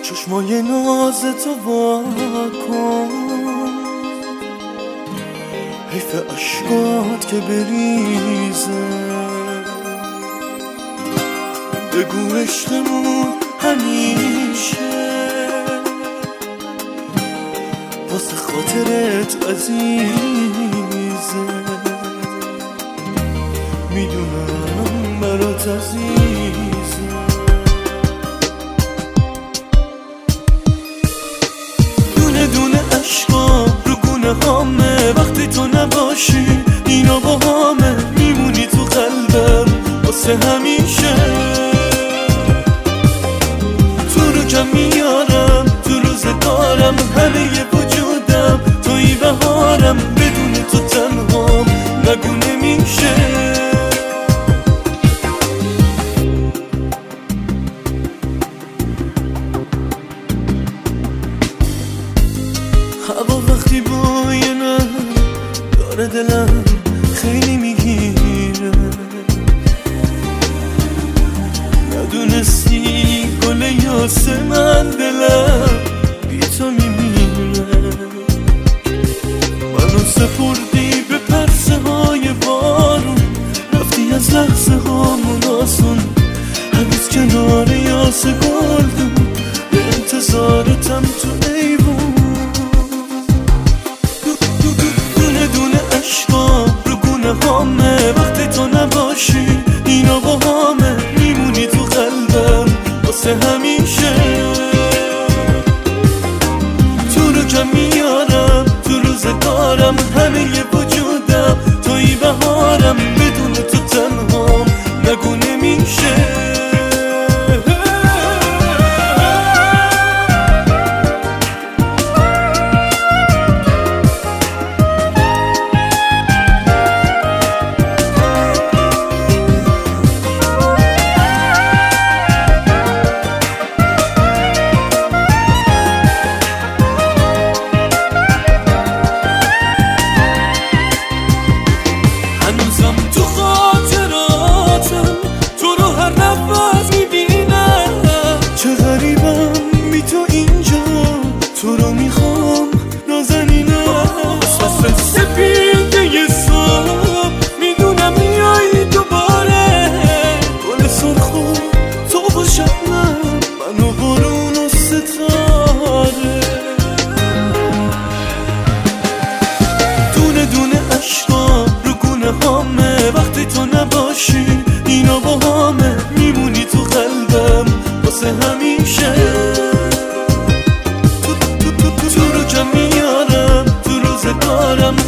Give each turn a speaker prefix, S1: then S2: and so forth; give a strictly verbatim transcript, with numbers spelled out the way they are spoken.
S1: چشمای ناز تو وا کن، حیف اشکات که بریزه. بگو عشقمون همیشه واسه خاطرت عزیزه. میدونم برات عزیزه. دونه دونه عشقام رو گونه هامه، وقتی تو نباشی اینا با همه. میمونی تو قلبم واسه همیشه. تو رو کم میارم تو روزگارم، همه ی وجودم توی بهارم. بدون تو تنهام نگو نمیشه. هوا وقتی بوینه داره دلم خیلی میگیره. ندونستی گل یاسه من دلم بی تو میمیره. منو سپردی به پرسه های بارون، رفتی از لحظه هامون آسون. هنوز کنار یاسه گلدون به انتظارتم تو ایوون. دونه دونه عشقام رو گونه هامه، وقتی تو نباشی اینا با همه. میمونی تو قلبم واسه همیشه. تو رو کم میارم تو روزگارم، همه ی وجودم توی بهارم. بدون تو تنهام نگو نمیشه. وقتی تو نباشی اینا با همه. میمونی تو قلبم واسه همیشه. تو, تو, تو, تو, تو رو کم میارم تو روزگارم،